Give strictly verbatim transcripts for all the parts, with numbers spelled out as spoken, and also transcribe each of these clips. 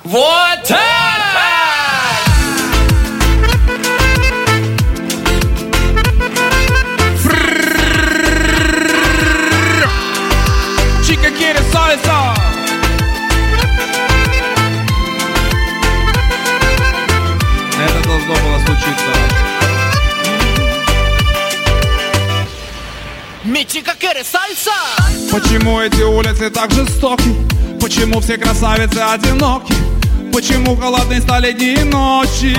Вот так! Chica quiere salsa. Это должно было случиться. Mi chica quiere salsa. Почему эти улицы так жестоки? Почему все красавицы одиноки? Почему холодные стали дни и ночи?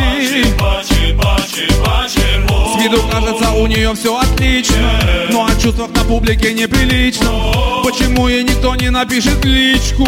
С виду кажется, у нее все отлично, но о чувствах на публике неприлично. Почему ей никто не напишет личку?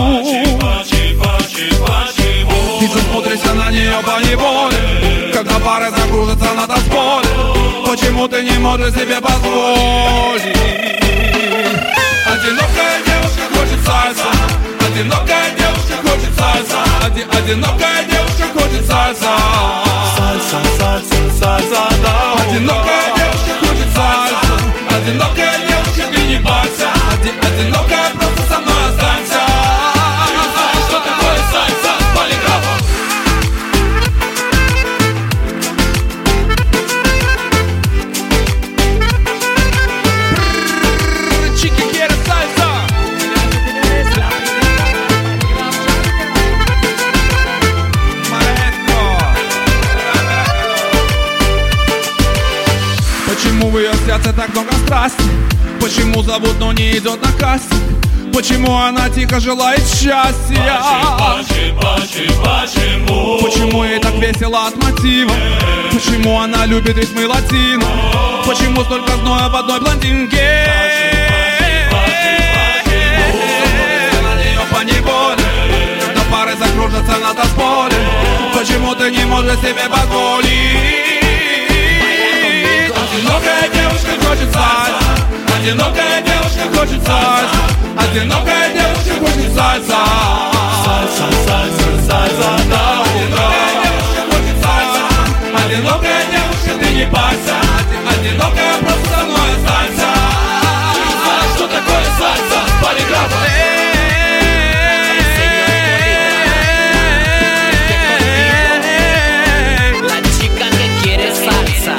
Ты засмотришься на нее поневоле, когда пары закружатся на танцполе. Почему ты не можешь себе позволить? Одинокая девушка хочет сальса. Одинокая девушка хочет сальса. Оди- Одинокая девушка хочет сальса. Сальса, сальса, сальса, да. Одинокая девушка хочет сальса. Одинокая девушка, ты не парься. Оди- Одинокая, просто со мной останься. Ты знаешь, что такое сальса с полиграфом? Chica quiere salsa. Почему в ее сердце так много страсти? Почему зовут, но не идет на кассинг? Почему она тихо желает счастья? Почему? Почему ей так весело от мотива? Почему она любит ритмы латино? Почему столько зноя в одной блондинке? На нее поневоле, когда пары закружатся на танцполе. Почему ты не можешь себе позволить? Одинокая девушка хочет сальса. Одинокая девушка хочет сальса. Одинокая девушка хочет сальса. Сальса, сальса, сальса, да. Одинокая девушка хочет сальса. Одинокая девушка, ты не парься. Одинокая, просто со мной останься. Ты знаешь, что такое сальса с полиграфом? La chica que quiere salsa.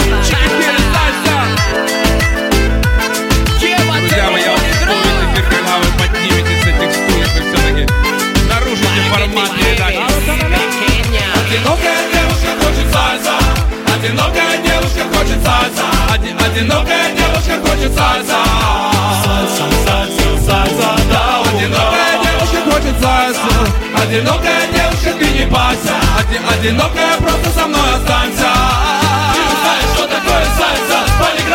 Друзья мои, я вас помню, теперь когда вы подниметесь с этих стульев и все-таки нарушите формат передачи. Одинокая девушка хочет сальса. Одинокая девушка хочет сальса. Оди- Одинокая девушка хочет сальса. Сальса, сальса, сальса, да. Одинокая девушка хочет сальса. Одинокая девушка, ты не парься. Оди- Одинокая, просто со мной останься. Ты знаешь, что такое сальса с полиграфом?